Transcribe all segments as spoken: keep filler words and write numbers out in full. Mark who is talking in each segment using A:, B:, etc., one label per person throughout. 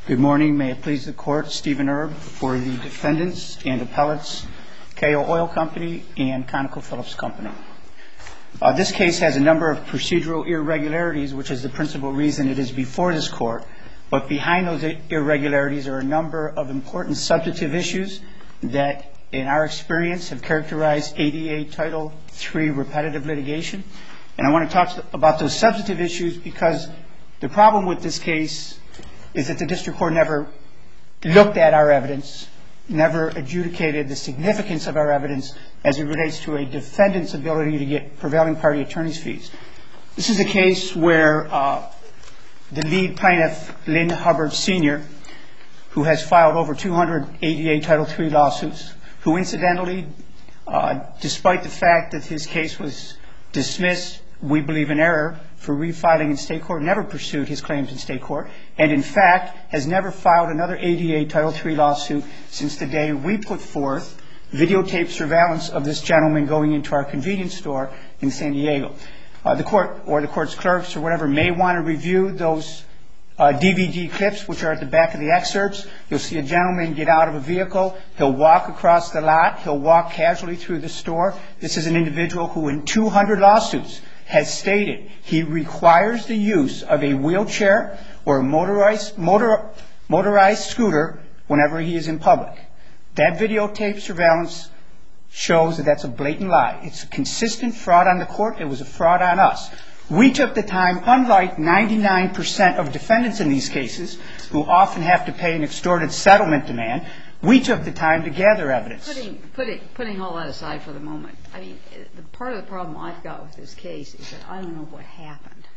A: Good morning. May it please the Court, Stephen Erb for the defendants and appellates, K O Oil Company and ConocoPhillips Company. Uh, this case has a number of procedural irregularities, which is the principal reason it is before this Court. But behind those irregularities are a number of important substantive issues that, in our experience, have characterized A D A Title three repetitive litigation. And I want to talk about those substantive issues because the problem with this case is that the district court never looked at our evidence, never adjudicated the significance of our evidence as it relates to a defendant's ability to get prevailing party attorney's fees. This is a case where uh, the lead plaintiff, Lynn Hubbard Senior, who has filed over two hundred A D A Title three lawsuits, who incidentally, uh, despite the fact that his case was dismissed, we believe in error, for refiling in state court, never pursued his claims in state court, and in fact has never filed another A D A Title three lawsuit since the day we put forth videotape surveillance of this gentleman going into our convenience store in San Diego. Uh, the court or the court's clerks or whatever may want to review those uh, D V D clips, which are at the back of the excerpts. You'll see a gentleman get out of a vehicle. He'll walk across the lot. He'll walk casually through the store. This is an individual who in two hundred lawsuits has stated he requires the use of a wheelchair or a motorized, motor, motorized scooter whenever he is in public. That videotape surveillance shows that that's a blatant lie. It's a consistent fraud on the court. It was a fraud on us. We took the time, unlike ninety-nine percent of defendants in these cases, who often have to pay an extorted settlement demand, we took the time to gather evidence.
B: Putting, putting, putting all that aside for the moment, I mean, the part of the problem I've got with this case is that I don't know what happened.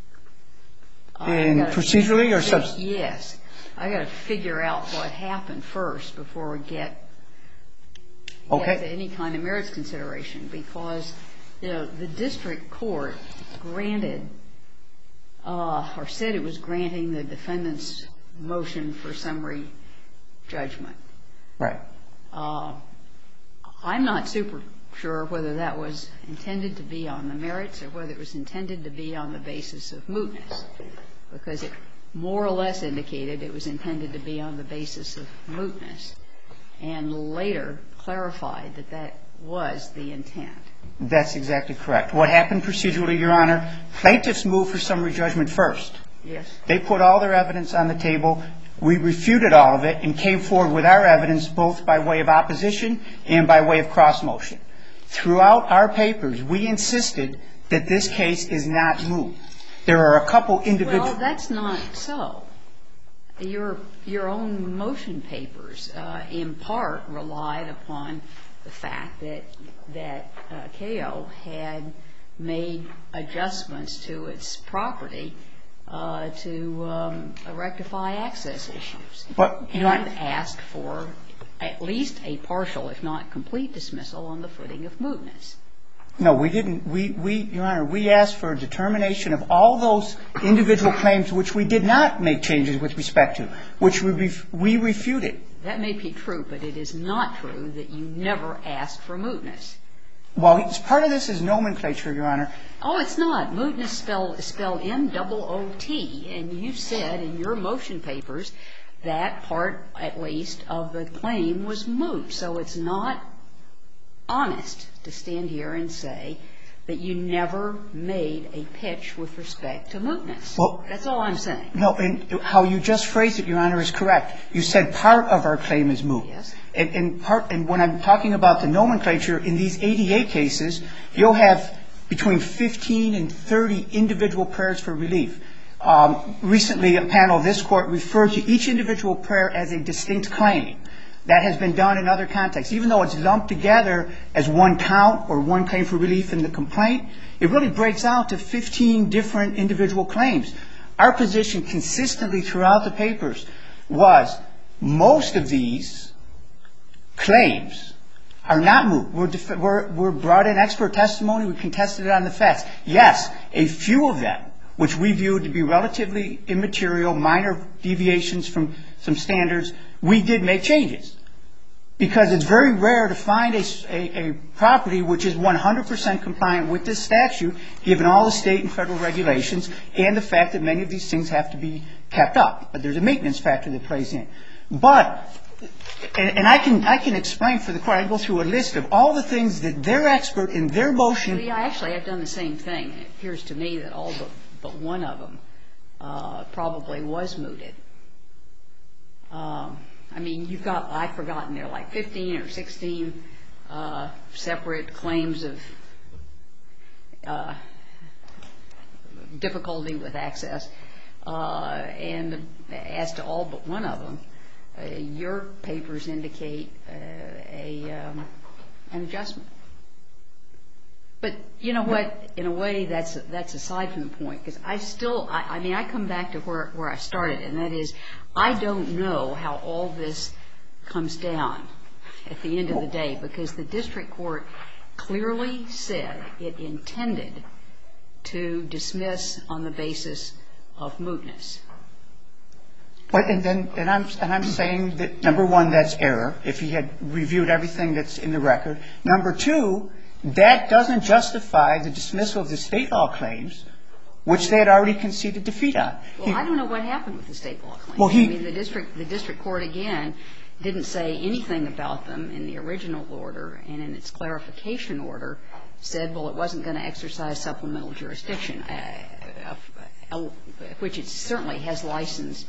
A: In procedurally or subs?
B: Yes. I've got to figure out what happened first before we get,
A: okay.
B: get to any kind of merits consideration, because, you know, the district court granted uh, or said it was granting the defendant's motion for summary judgment.
A: Right.
B: Uh, I'm not super sure whether that was intended to be on the merits or whether it was intended to be on the basis of mootness, because it more or less indicated it was intended to be on the basis of mootness, and later clarified that that was the intent.
A: That's exactly correct. What happened procedurally, Your Honor, plaintiffs moved for summary judgment first.
B: Yes. They
A: put all their evidence on the table. We refuted all of it and came forward with our evidence both by way of opposition and by way of cross motion. Throughout our papers, we insisted that this case is not moot. There are a couple individual...
B: Well, that's not so. Your, your own motion papers, uh, in part, relied upon the fact that, that uh, K O had made adjustments to its property Uh, to um, rectify access issues,
A: but,
B: and asked for at least a partial, if not complete, dismissal on the footing of mootness.
A: No, we didn't. We, we, Your Honor, we asked for a determination of all those individual claims which we did not make changes with respect to, which we, ref- we refuted.
B: That may be true, but it is not true that you never asked for mootness.
A: Well, part of this is nomenclature, Your Honor.
B: Oh, it's not. Mootness spelled, spelled M O O T, and you said in your motion papers that part, at least, of the claim was moot. So it's not honest to stand here and say that you never made a pitch with respect to mootness. Well, that's all I'm saying.
A: No, and how you just phrased it, Your Honor, is correct. You said part of our claim is moot.
B: Yes.
A: And, and, part, and when I'm talking about the nomenclature, in these A D A cases, you'll have between fifteen and thirty individual prayers for relief. Um, recently, a panel of this court referred to each individual prayer as a distinct claim. That has been done in other contexts. Even though it's lumped together as one count or one claim for relief in the complaint, it really breaks out to fifteen different individual claims. Our position consistently throughout the papers was most of these claims are not moot. We're, def- we're, we're brought in expert testimony. We contested it on the facts. Yes, a few of them, which we viewed to be relatively immaterial, minor deviations from some standards, we did make changes. because it's very rare to find a, a, a property which is one hundred percent compliant with this statute, given all the state and federal regulations and the fact that many of these things have to be kept up. But there's a maintenance factor that plays in. But, and, and I can I can explain for the court, I can go through a list of all the things that their expert in their motion.
B: Well, yeah, actually, I've done the same thing. It appears to me that all but, but one of them uh, probably was mooted. Um, I mean, you've got, I've forgotten, there are like fifteen or sixteen uh, separate claims of uh, difficulty with access. Uh, and as to all but one of them, uh, your papers indicate uh, a um, an adjustment. But you know what? In a way, that's that's aside from the point, because I still, I, I mean, I come back to where where I started, and that is, I don't know how all this comes down at the end of the day, because the district court clearly said it intended to dismiss on the basis of mootness.
A: But and then and I'm and I'm saying that number one, that's error. If he had reviewed everything that's in the record. Number two, that doesn't justify the dismissal of the state law claims, which they had already conceded defeat on.
B: Well, he, I don't know what happened with the state law claims.
A: Well, he,
B: I mean, the district the district court again didn't say anything about them in the original order, and in its clarification order said, well, it wasn't going to exercise supplemental jurisdiction, uh, uh, which it certainly has license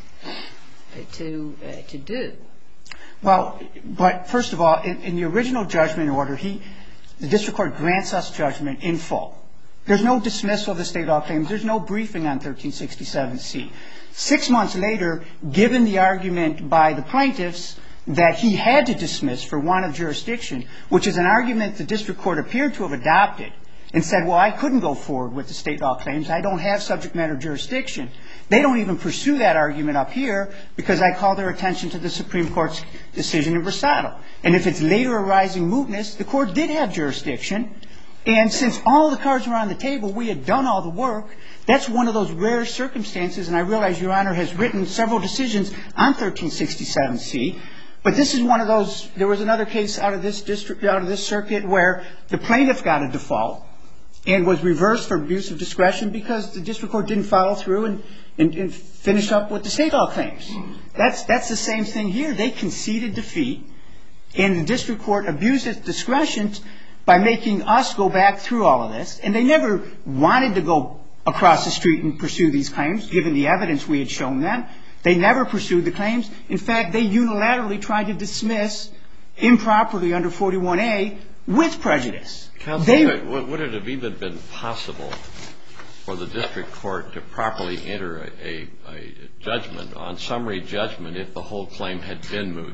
B: to uh, to do.
A: Well, but first of all, in, in the original judgment order, he, the district court grants us judgment in full. There's no dismissal of the state law claims. There's no briefing on thirteen sixty-seven C. Six months later, given the argument by the plaintiffs that he had to dismiss for want of jurisdiction, which is an argument the district court appeared to have adopted, and said, well, I couldn't go forward with the state law claims. I don't have subject matter jurisdiction. They don't even pursue that argument up here because I call their attention to the Supreme Court's decision in Versatile. And if it's later arising mootness, the court did have jurisdiction. And since all the cards were on the table, we had done all the work. That's one of those rare circumstances, and I realize Your Honor has written several decisions on thirteen sixty-seven C. But this is one of those, there was another case out of this district, out of this circuit, where the plaintiff got a default and was reversed for abuse of discretion because the district court didn't follow through and, and, and finish up with the state law claims. That's, that's the same thing here. They conceded defeat, and the district court abused its discretion by making us go back through all of this. And they never wanted to go across the street and pursue these claims, given the evidence we had shown them. They never pursued the claims. In fact, they unilaterally tried to dismiss improperly under forty-one A with prejudice.
C: Counsel,
A: they,
C: would it have even been possible for the district court to properly enter a, a, a judgment on summary judgment if the whole claim had been moot?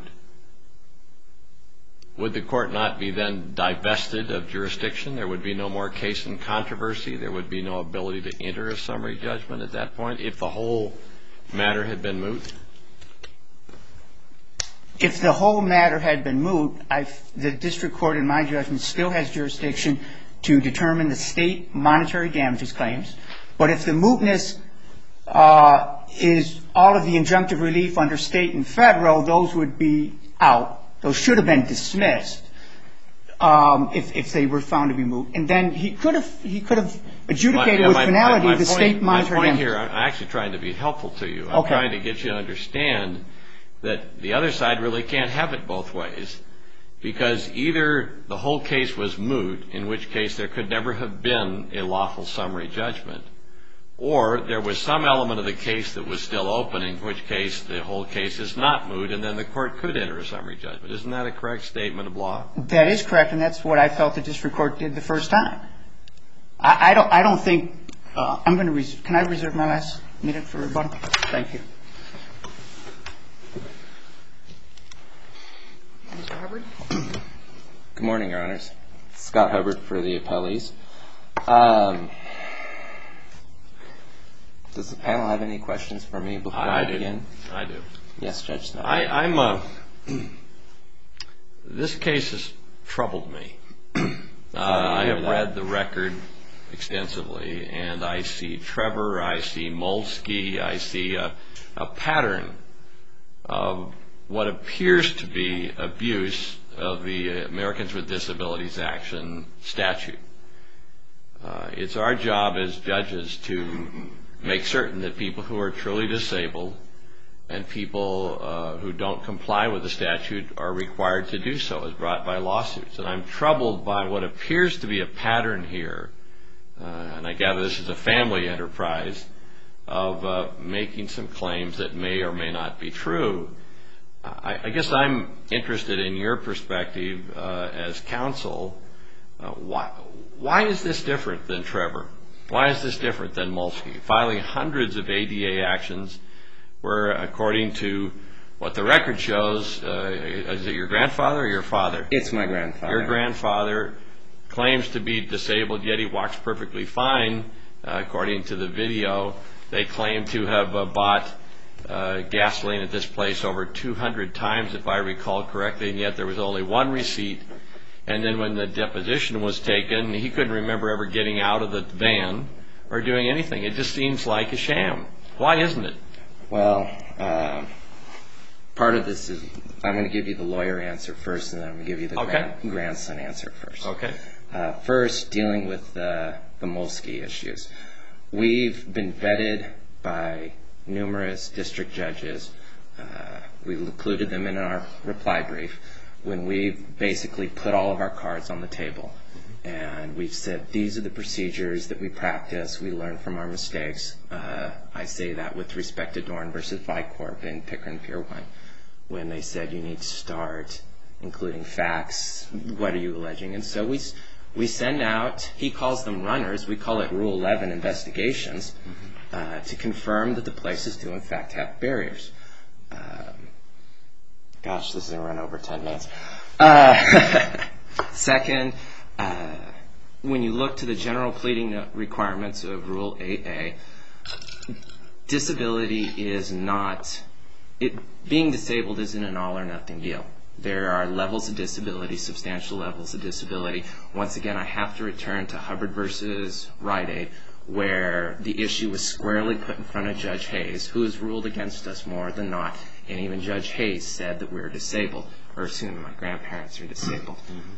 C: Would the court not be then divested of jurisdiction? There would be no more case in controversy. There would be no ability to enter a summary judgment at that point if the whole matter had been moot?
A: If the whole matter had been moot, I, the district court, in my judgment, still has jurisdiction to determine the state monetary damages claims. But if the mootness uh, is all of the injunctive relief under state and federal, those would be out. Those should have been dismissed um, if, if they were found to be moot. And then he could have he could have adjudicated
C: my,
A: with
C: my,
A: finality
C: my, my
A: the
C: point,
A: state monetary
C: my point
A: damages.
C: here, I'm actually trying to be helpful to you. I'm
A: okay.
C: trying to get you to understand that the other side really can't have it both ways, because either the whole case was moot, in which case there could never have been a lawful summary judgment, or there was some element of the case that was still open, in which case the whole case is not moot, and then the court could enter a summary judgment. Isn't that a correct statement of law?
A: That is correct, and that's what I felt the district court did the first time. I, I don't. I don't think. Uh, I'm going to. Res- can I reserve my last minute for rebuttal? Thank you.
B: Mister Hubbard.
D: Good morning, Your Honors. Scott Hubbard for the appellees. Um, does the panel have any questions for me before I,
C: I
D: begin?
C: do. I do.
D: Yes, Judge Snow.
C: I, I'm. Uh, this case has troubled me. uh, I have read the record extensively, and I see Trevor, I see Molsky, I see a, a pattern of what appears to be abuse of the Americans with Disabilities Action statute. Uh, it's our job as judges to make certain that people who are truly disabled and people uh, who don't comply with the statute are required to do so as brought by lawsuits. And I'm troubled by what appears to be a pattern here, uh, and I gather this is a family enterprise, of uh, making some claims that may or may not be true. I, I guess I'm interested in your perspective uh, as counsel. Uh, why, why is this different than Trevor? Why is this different than Molsky? Filing hundreds of A D A actions where, according to what the record shows, uh, is it your grandfather or your father?
D: It's my grandfather.
C: Your grandfather claims to be disabled, yet he walks perfectly fine, uh, according to the video. They claim to have uh, bought uh, gasoline at this place over two hundred times, if I recall correctly, and yet there was only one receipt. And then when the deposition was taken, he couldn't remember ever getting out of the van or doing anything. It just seems like a sham. Why isn't it?
D: Well, uh, part of this is, I'm going to give you the lawyer answer first, and then I'm going to give you the
C: Okay.
D: grand, grandson answer first.
C: Okay.
D: Uh, first, dealing with uh, the Molsky issues. We've been vetted by numerous district judges. Uh, we included them in our reply brief when we've basically put all of our cards on the table. And we've said, these are the procedures that we practice. We learn from our mistakes. Uh, I say that with respect to Dorn versus Vicorp in Pickering Pier one, when they said you need to start including facts. What are you alleging? And so we we send out, he calls them runners, we call it Rule eleven investigations, uh, to confirm that the places do in fact have barriers. Um, gosh, this is going to run over ten minutes. Uh, second, uh, when you look to the general pleading requirements of Rule eight A, disability is not, it, being disabled isn't an all or nothing deal. There are levels of disability, substantial levels of disability. Once again, I have to return to Hubbard versus Rite Aid, where the issue was squarely put in front of Judge Hayes, who has ruled against us more than not. And even Judge Hayes said that we're disabled, or soon my grandparents are disabled.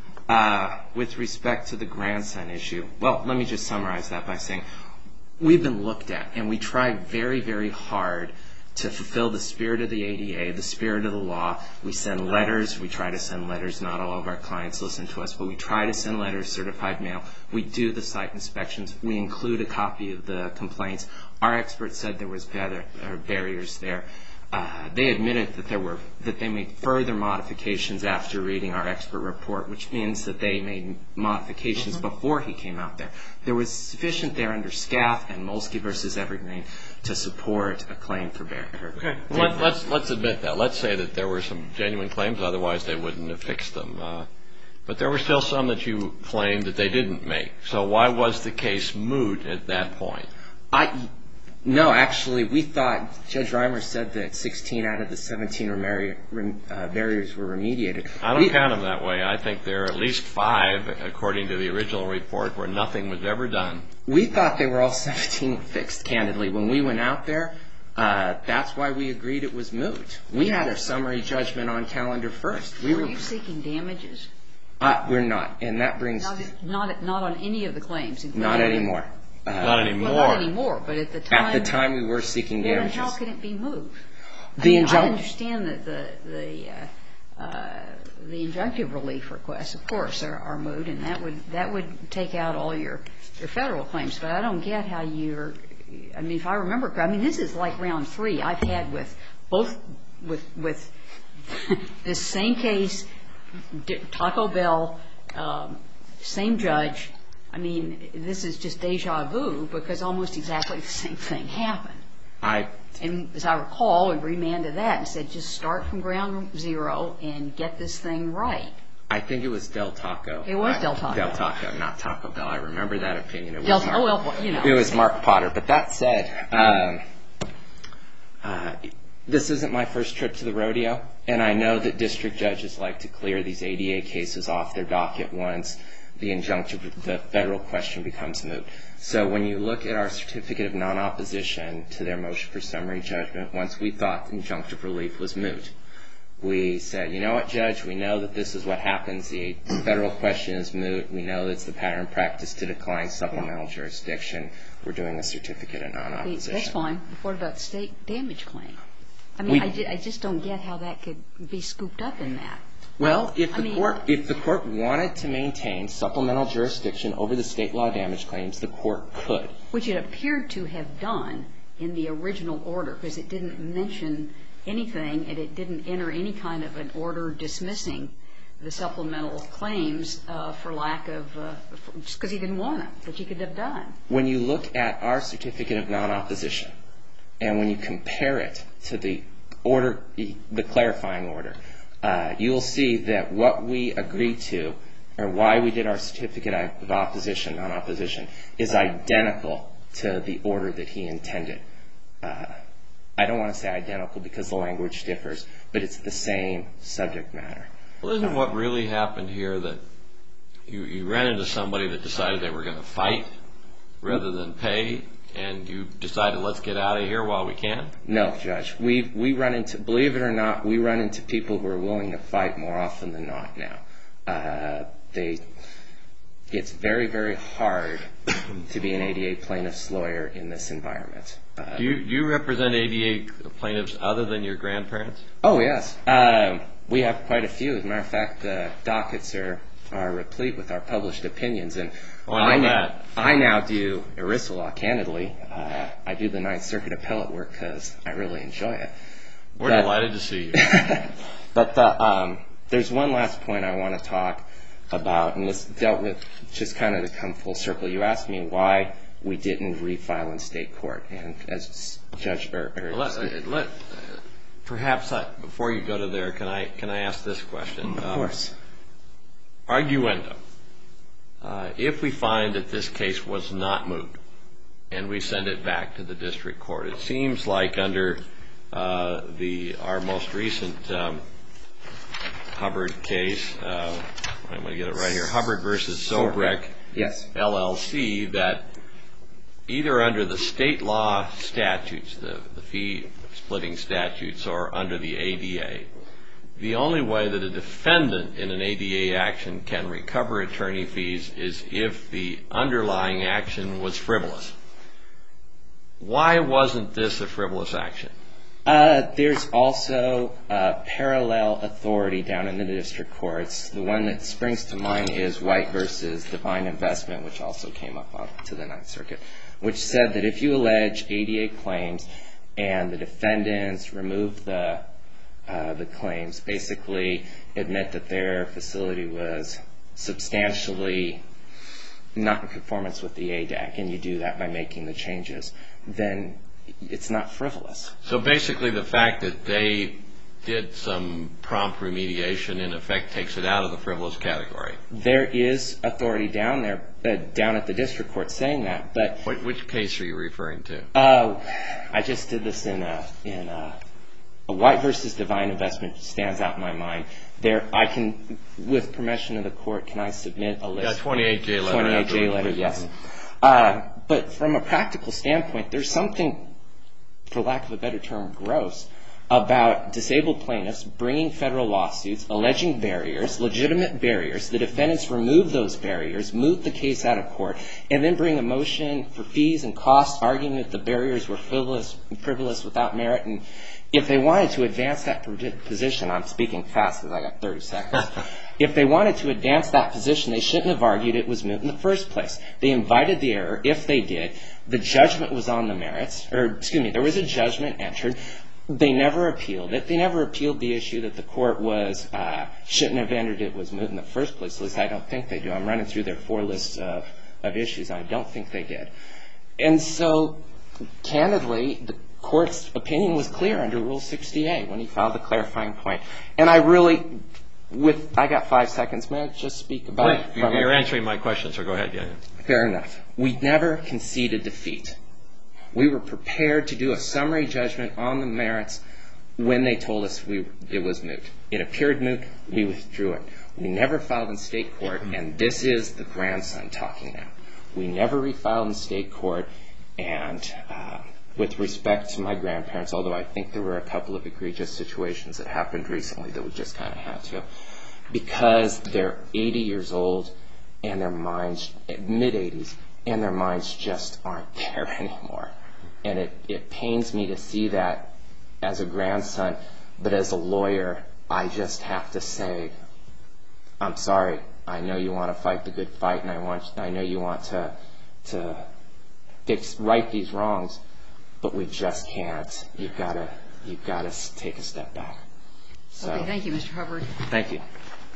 D: Uh, with respect to the grandson issue, well, let me just summarize that by saying we've been looked at, and we try very, very hard to fulfill the spirit of the A D A, the spirit of the law. We send letters. We try to send letters. Not all of our clients listen to us, but we try to send letters, certified mail. We do the site inspections. We include a copy of the complaints. Our experts said there was better, or barriers there. Uh, they admitted that there were that they made further modifications after reading our expert report, which means that they made modifications mm-hmm. before he came out there. There was sufficient there under Scaff and Molsky versus Evergreen to support a claim for barrier.
C: Okay, well, let, let's let's admit that. Let's say that there were some genuine claims, otherwise they wouldn't have fixed them. Uh, but there were still some that you claimed that they didn't make. So why was the case moot at that point?
D: I. No, actually, we thought, Judge Reimer said that sixteen out of the seventeen remari- rem, uh, barriers were remediated.
C: I don't
D: we,
C: count them that way. I think there are at least five, according to the original report, where nothing was ever done.
D: We thought they were all seventeen fixed, candidly. When we went out there, uh, that's why we agreed it was moot. We had our summary judgment on calendar first. We
B: were,
D: were
B: you seeking damages?
D: Uh, we're not, and that brings...
B: Not, not, not on any of the claims?
D: Not anymore.
C: Uh, not anymore.
B: Well, not anymore, but at the time...
D: At the time, we were seeking
B: well,
D: damages.
B: Then how can it be moved?
D: The
B: I, mean,
D: injun-
B: I understand that the the, uh, uh, the injunctive relief requests, of course, are, are moved, and that would that would take out all your, your federal claims. But I don't get how you're... I mean, if I remember correctly, I mean, this is like round three I've had with both... with, with this same case, Taco Bell, um, same judge... I mean, this is just deja vu because almost exactly the same thing happened.
D: I,
B: and as I recall, we remanded that and said just start from ground zero and get this thing right.
D: I think it was Del Taco.
B: It was
D: I,
B: Del Taco.
D: Del Taco, not Taco Bell. I remember that opinion. It was
B: Del
D: Mark,
B: oh, well, you know.
D: It was Mark Potter. But that said, um, uh, this isn't my first trip to the rodeo, and I know that district judges like to clear these A D A cases off their docket once the injunctive, the federal question becomes moot. So when you look at our certificate of non-opposition to their motion for summary judgment, once we thought injunctive relief was moot, We said, you know what, Judge, we know that this is what happens. The federal question is moot. We know it's the pattern practice to decline supplemental jurisdiction. We're doing a certificate of non-opposition.
B: That's fine. What about the state damage claim? I mean, I, ju- I just don't get how that could be scooped up in that.
D: Well, if the
B: I mean,
D: court if the court wanted to maintain supplemental jurisdiction over the state law damage claims, the court could.
B: Which it appeared to have done in the original order, because it didn't mention anything and it didn't enter any kind of an order dismissing the supplemental claims uh, for lack of, uh, for, just because he didn't want it, which he could have done.
D: When you look at our certificate of non-opposition and when you compare it to the order, the clarifying order, uh, you will see that what we agreed to or why we did our certificate of opposition, non-opposition, is identical to the order that he intended. Uh, I don't want to say identical because the language differs, but it's the same subject matter.
C: Well, isn't what really happened here that you, you ran into somebody that decided they were going to fight rather than pay, and you decided, let's get out of here while we can?
D: No, Judge. We we run into, believe it or not, we run into people who are willing to fight more often than not now. Uh, they, it's very, very hard to be an A D A plaintiff's lawyer in this environment. Uh,
C: do, you, do you represent A D A plaintiffs other than your grandparents?
D: Oh, yes. Um, we have quite a few. As a matter of fact, the dockets are, are replete with our published opinions. And
C: oh, I know
D: I,
C: that.
D: I now do ERISA law, candidly. Uh, I do the Ninth Circuit appellate work because I really enjoy it.
C: We're
D: but,
C: delighted to see you.
D: But the, um, there's one last point I want to talk about, and this dealt with just kind of to come full circle. You asked me why we didn't refile in state court, and as Judge er, er,
C: let, let, perhaps I, before you go to there, can I can I ask this question?
D: Of course.
C: Um, arguendo. Uh, if we find that this case was not moot, and we send it back to the district court, it seems like under uh, the our most recent um, Hubbard case, uh, I'm going to get it right here, Hubbard versus Sobreck,
D: yes,
C: L L C, that either under the state law statutes, the, the fee splitting statutes, or under the A D A, the only way that a defendant in an A D A action can recover attorney fees is if the underlying action was frivolous. Why wasn't this a frivolous action?
D: Uh, there's also uh, parallel authority down in the district courts. The one that springs to mind is White versus Divine Investment, which also came up on, to the Ninth Circuit, which said that if you allege A D A claims and the defendants remove the uh, the claims, basically admit that their facility was substantially not in conformance with the A D A C, and you do that by making the changes, then it's not frivolous.
C: So basically the fact that they did some prompt remediation in effect takes it out of the frivolous category.
D: There is authority down there, uh, down at the district court saying that, but
C: What, which case are you referring to?
D: Uh, I just did this in a, in a, a White versus Divine Investment stands out in my mind. There, I can, with permission of the court, can I submit a list?
C: Yeah, twenty-eight J letter.
D: twenty-eight J letter, yes. Uh, but from a practical standpoint, there's something, for lack of a better term, gross about disabled plaintiffs bringing federal lawsuits, alleging barriers, legitimate barriers. The defendants remove those barriers, move the case out of court, and then bring a motion for fees and costs, arguing that the barriers were frivolous, frivolous without merit. And if they wanted to advance that position, I'm speaking fast because I got thirty seconds. If they wanted to advance that position, they shouldn't have argued it was moot in the first place. They invited the error. If they did, the judgment was on the merits, or excuse me, there was a judgment entered. They never appealed it. They never appealed the issue that the court was uh, shouldn't have entered it was moot in the first place. At least I don't think they do. I'm running through their four lists of, of issues. I don't think they did. And so, candidly, the court's opinion was clear under Rule sixty A when he filed the clarifying point. And I really, with I got five seconds. May I just speak about it?
C: Wait, you're answering my question, so go ahead. Yeah.
D: Fair enough. We never conceded defeat. We were prepared to do a summary judgment on the merits when they told us we, it was moot. It appeared moot. We withdrew it. We never filed in state court, and this is the grandson talking now. We never refiled in state court, and uh, with respect to my grandparents, although I think there were a couple of egregious situations that happened recently that we just kind of had to, because they're eighty years old and their minds, mid-eighties, and their minds just aren't there anymore. And it, it pains me to see that as a grandson, but as a lawyer, I just have to say, I'm sorry. I know you want to fight the good fight, and I want, I know you want to, to fix, right these wrongs, but we just can't. You've got to, you've got to take a step back. So,
B: okay, thank you, Mister Hubbard.
D: Thank you.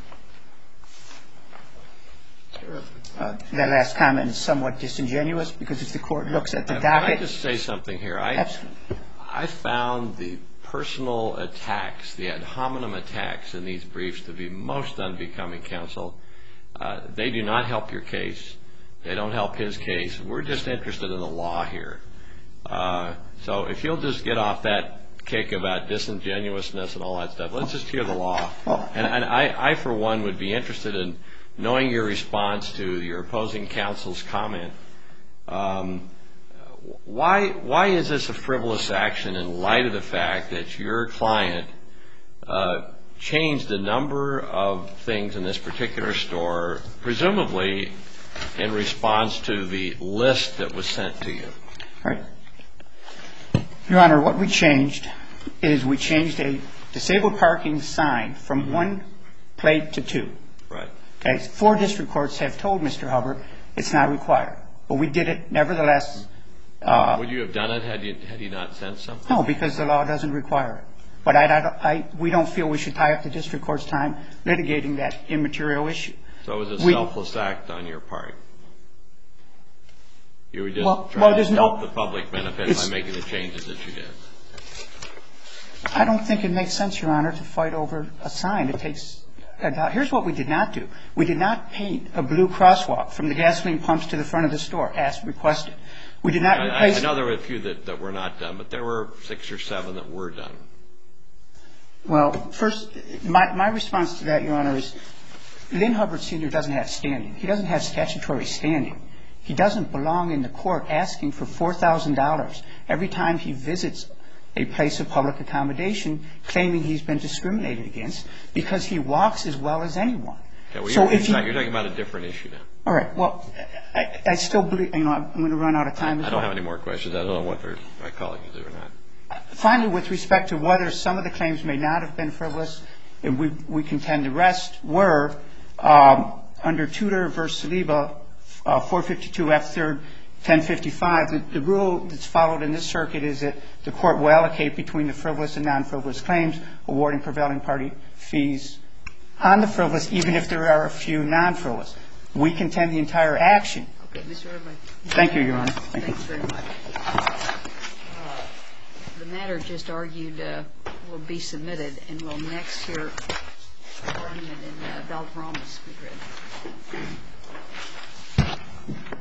A: Uh, that last comment is somewhat disingenuous because if the court looks at the
C: Can
A: docket...
C: I just say something here? I,
A: Absolutely.
C: I found the personal attacks, the ad hominem attacks in these briefs to be most unbecoming, counsel. Uh, they do not help your case. They don't help his case. We're just interested in the law here. Uh, so if you'll just get off that kick about disingenuousness and all that stuff, let's just hear the law. And, and I, I, for one, would be interested in knowing your response to your opposing counsel's comment. Um, why, why is this a frivolous action in light of the fact that your client uh, changed a number of things in this particular store, presumably in response to the list that was sent to you?
A: All right. Your Honor, what we changed is we changed a disabled parking sign from mm-hmm. one plate to two.
C: Right.
A: Okay. Four district courts have told Mister Hubbard it's not required, but we did it nevertheless. Uh,
C: Would you have done it had you had you not sent something?
A: No, because the law doesn't require it. But I, I, I, we don't feel we should tie up the district court's time litigating that immaterial issue.
C: So it was a
A: we,
C: selfless act on your part. You were just
A: well,
C: trying
A: well,
C: to
A: no,
C: help the public benefit by making the changes that you did.
A: I don't think it makes sense, Your Honor, to fight over a sign. It takes a doubt. Here's what we did not do. We did not paint a blue crosswalk from the gasoline pumps to the front of the store, as requested. We did not
C: I,
A: replace...
C: I know there were a few that, that were not done, but there were six or seven that were done.
A: Well, first, my, my response to that, Your Honor, is Lynn Hubbard Senior doesn't have standing. He doesn't have statutory standing. He doesn't belong in the court asking for four thousand dollars every time he visits a place of public accommodation, claiming he's been discriminated against because he walks as well as anyone.
C: Okay, well,
A: so
C: you're,
A: if
C: you're,
A: you,
C: you're talking about a different issue now.
A: All right. Well, I, I still believe, you know, I'm going to run out of time.
C: I,
A: as
C: I don't
A: well.
C: have any more questions. I don't know what my colleagues do or not.
A: Finally, with respect to whether some of the claims may not have been frivolous, and we, we contend the rest were, um, under Tudor versus Saliba, uh, four fifty-two F third, ten fifty-five, the, the rule that's followed in this circuit is that the court will allocate between the frivolous and non-frivolous claims, awarding prevailing party fees on the frivolous, even if there are a few non-frivolous. We contend the entire action.
B: Okay, Mister Irvine.
A: Thank you, Your Honor. Thank
B: Thanks
A: you.
B: very much. Uh, the matter just argued uh, will be submitted, and we'll next hear argument in uh, Valderrama, Madrid.